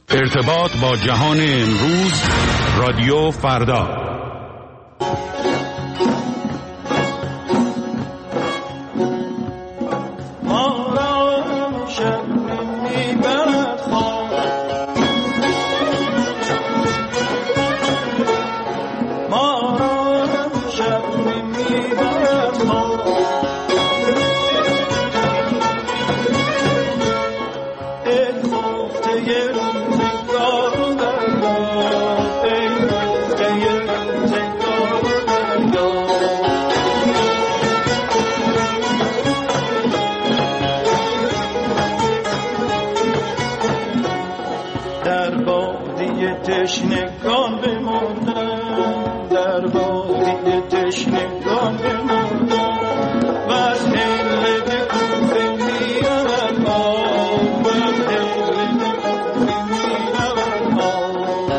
ارتباط با جهان امروز، رادیو فردا. تشنگان بمردن، در وادی تشنگان بمردن، و از هله به کوفه میرود آب، و از هله به کوفه میرود آب.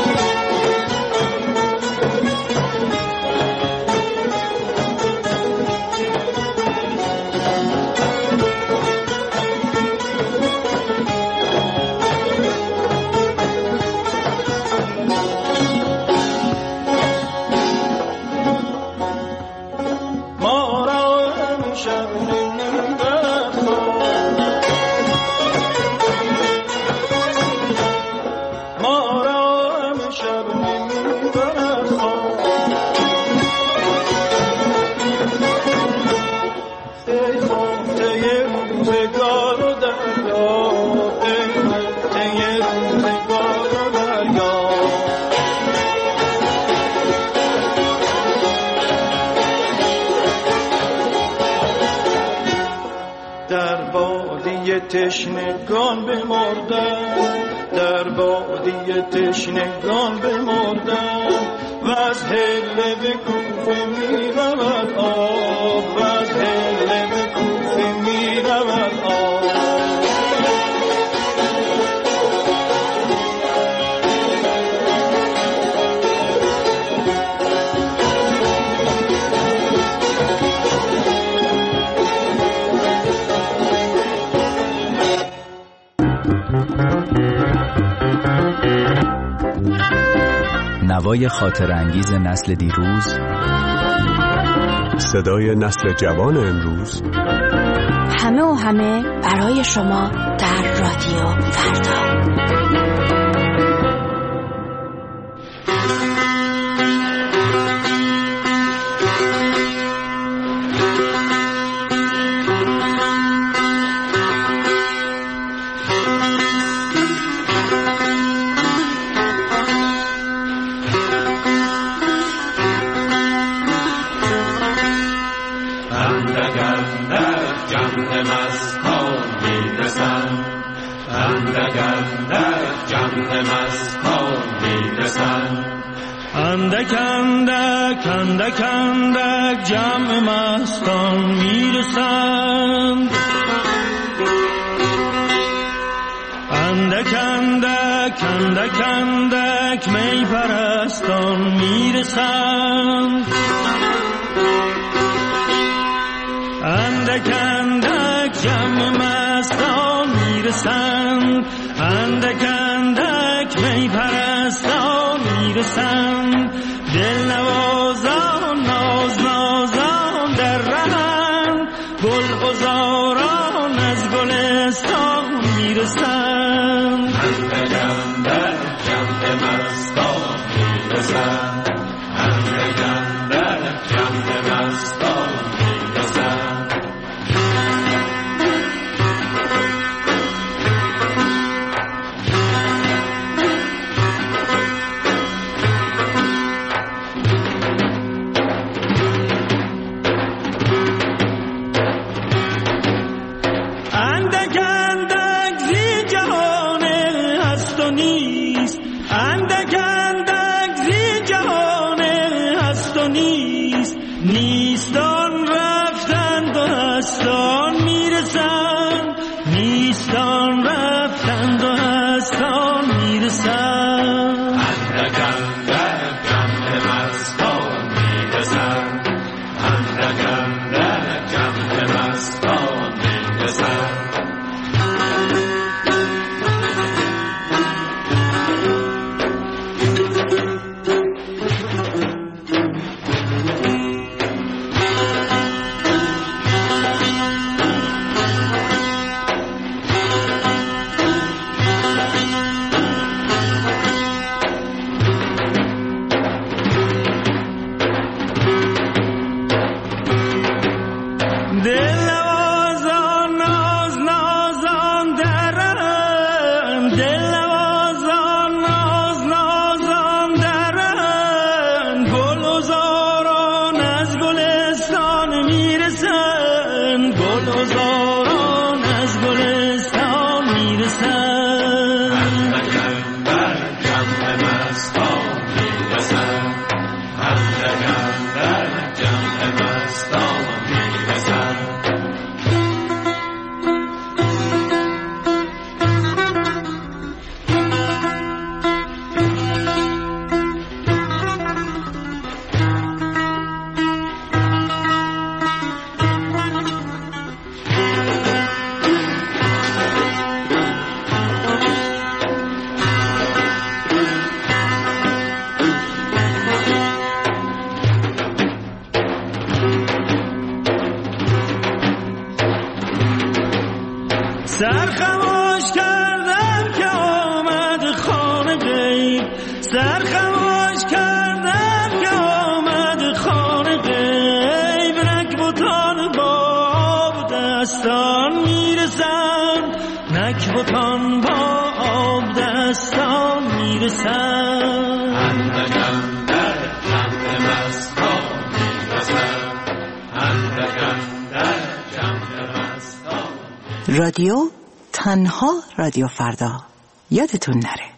تشنگان بمردن، در وادی تشنگان بمردن، و از هله به کوفه میرود آب، و از هله به کوفه میرود آب. نوای خاطر انگیز نسل دیروز، صدای نسل جوان امروز، همه و همه برای شما در رادیو فردا. اندک اندک اندک جمع مستان میرسند، اندک اندک اندک اندک می پرستان میرسند، اندک اندک جمع مستان میرسند، اندک اندک می پرستان میرسند. دل نوازان ناز نازان در رهند، گل غزاران از گلستان میرسند، اندک اندک جمع مستان میرسند، اندک اندک جمع مستان میرسند. اندک اندک زی جهان مستان میرسم، اندکم در جمع مستان میرسم، اندکم در جمع مستان. رادیو تنها رادیو فردا، یادتون نره.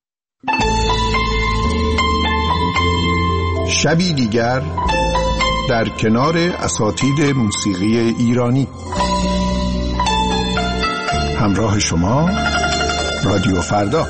شبی دیگر در کنار اساتید موسیقی ایرانی. همراه شما رادیو فردا.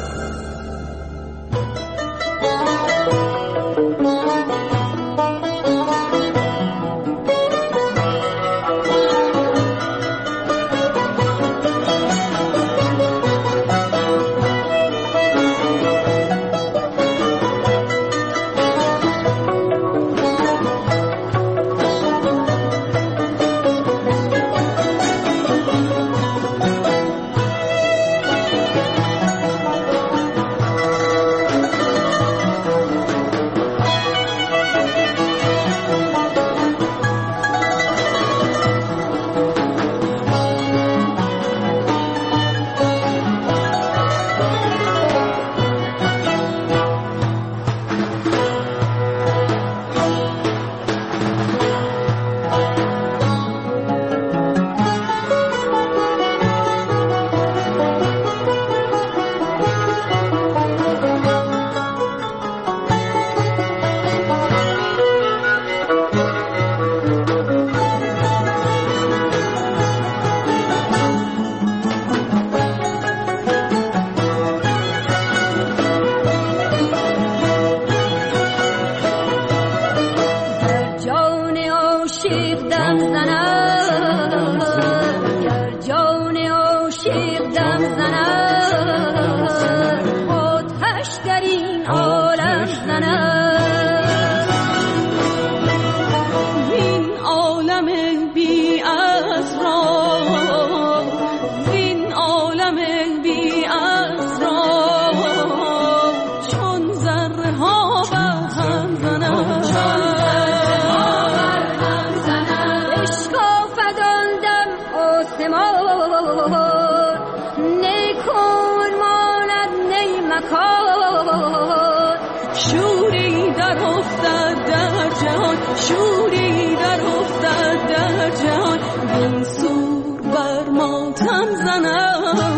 شوری در افتد در جهان، این سور بر ماتم زند.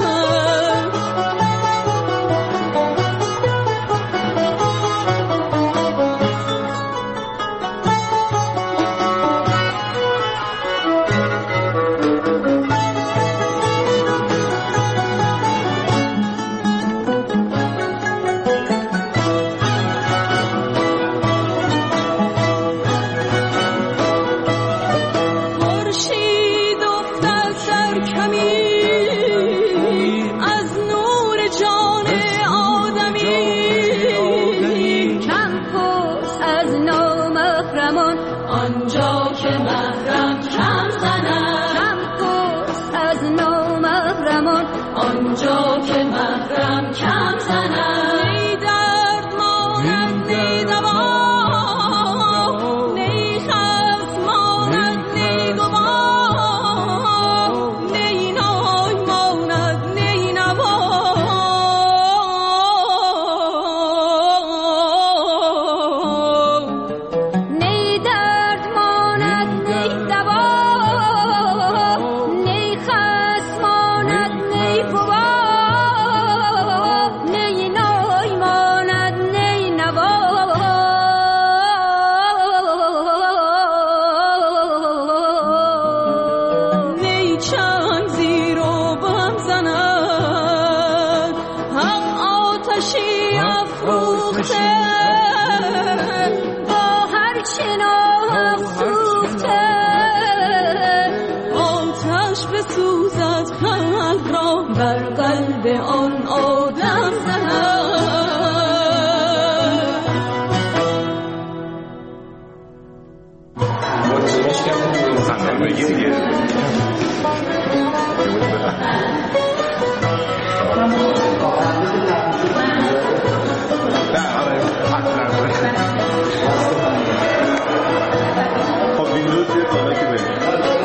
آنجا که محرم کم زند، نی درد ماند نی دوا، نی خست ماند نی گوا، نی نای ماند نی نوا. نی درد ماند نی دوا، نی خست ماند نی گوا، بر قلب آن آدم زند. خب ویندوز یه بالا که بریم.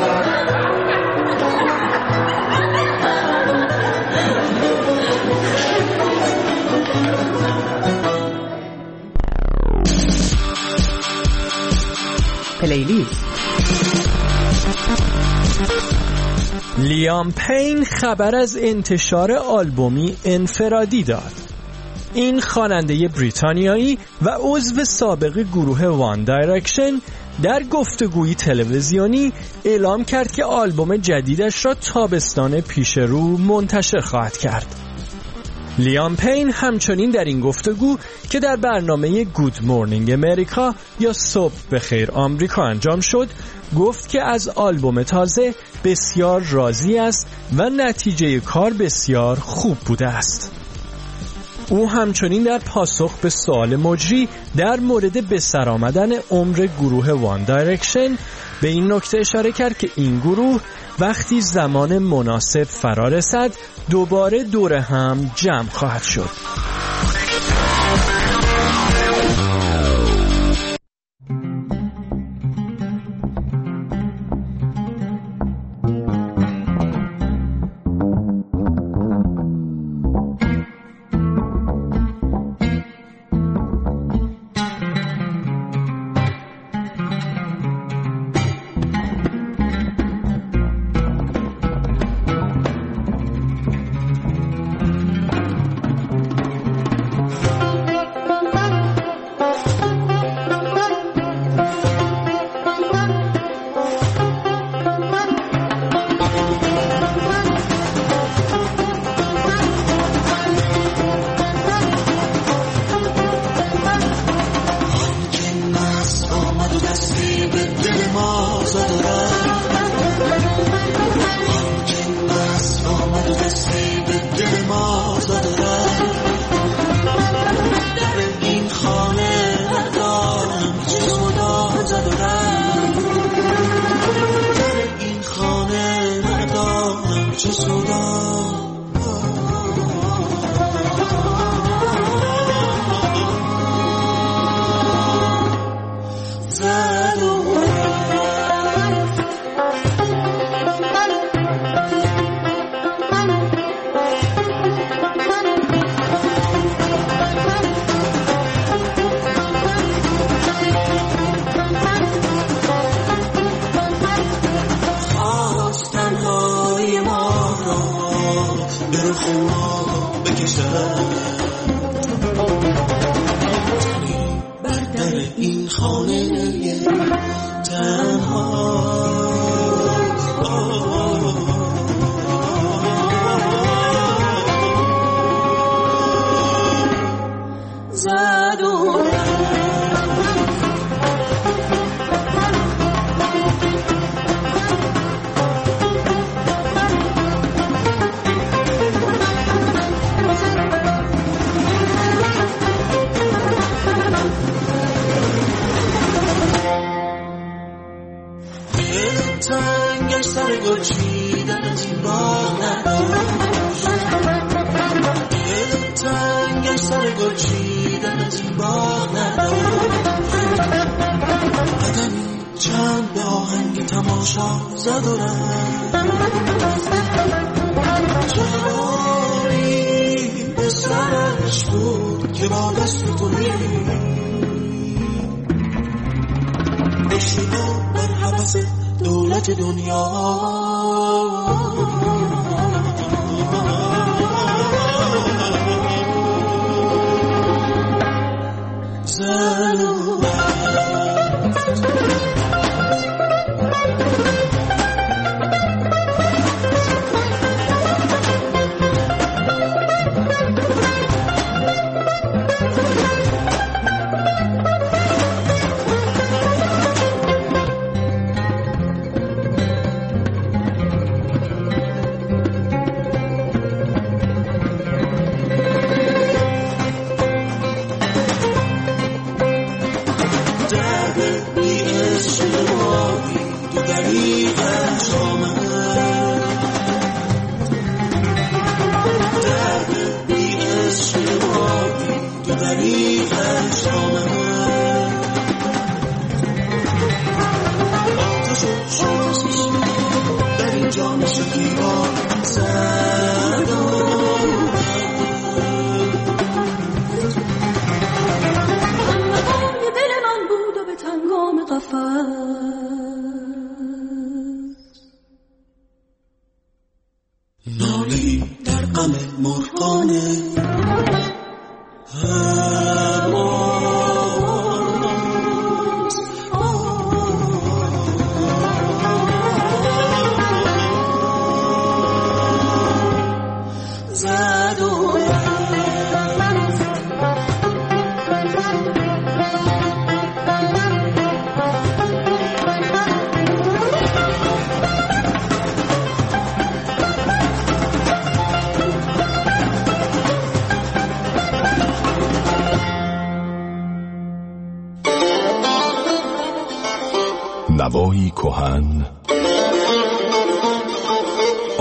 پلیلیست. لیام پین خبر از انتشار آلبومی انفرادی داد. این خواننده بریتانیایی و عضو سابق گروه وان دایرکشن در گفتگویی تلویزیونی اعلام کرد که آلبوم جدیدش را تابستان پیش رو منتشر خواهد کرد. لیام پین همچنین در این گفتگو که در برنامه گود مورنینگ امریکا یا صبح بخیر آمریکا انجام شد گفت که از آلبوم تازه بسیار راضی است و نتیجه کار بسیار خوب بوده است. او همچنین در پاسخ به سوال مجری در مورد به سر آمدن عمر گروه وان دایرکشن به این نکته اشاره کرد که این گروه وقتی زمان مناسب فرا رسد دوباره دور هم جمع خواهد شد.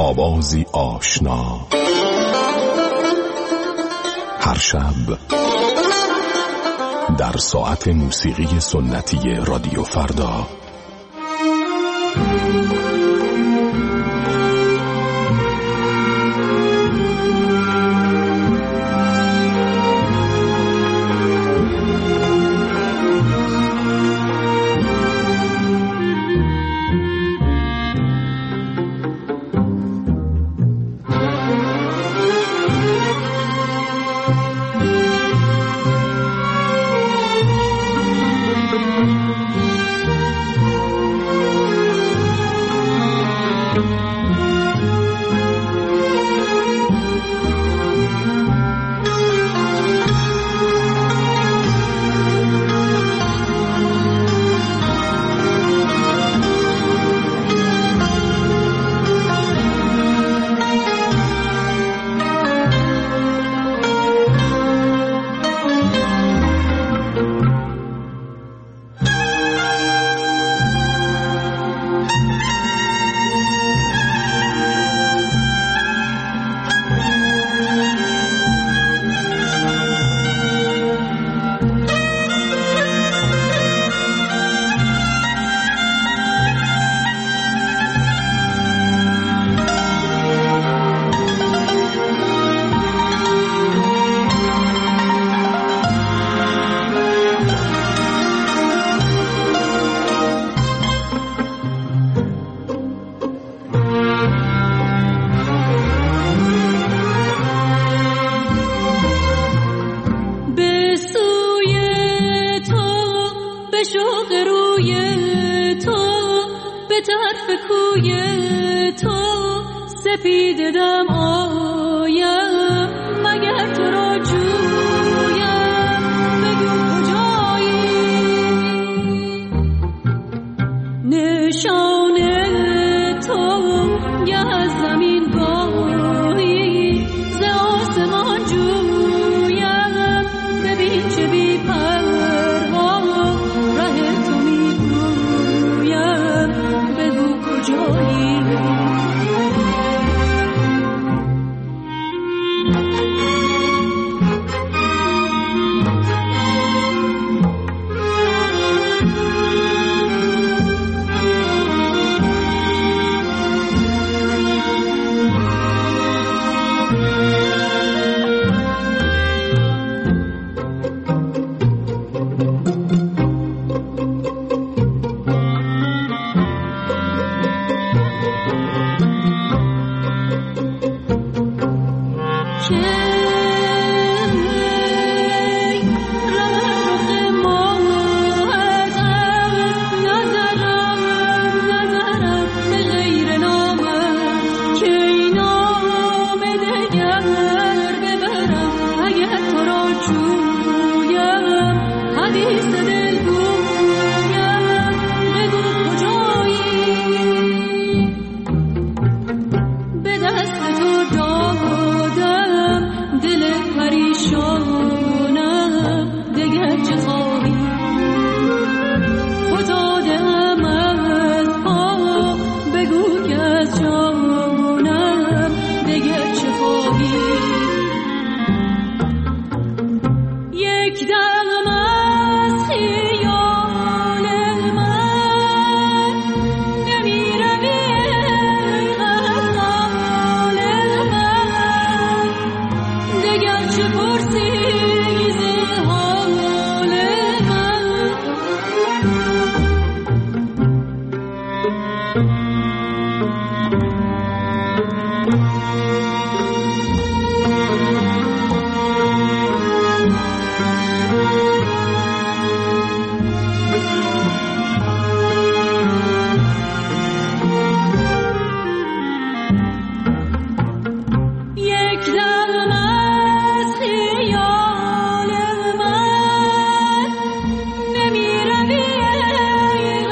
آوازی آشنا، هر شب در ساعت موسیقی سنتی رادیو فردا.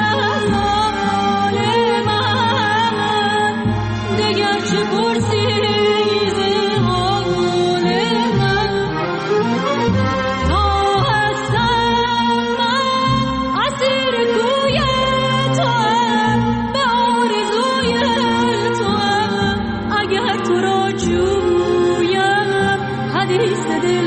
چه پرسی ایستاده